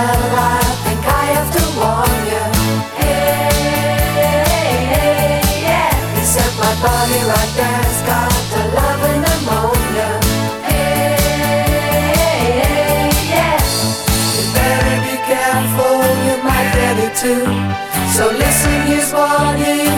Well, I think I have to warn you. Hey, yeah. He said my body right there's got the love and pneumonia. Hey, yeah. You better be careful, you might get it too. So listen, here's what he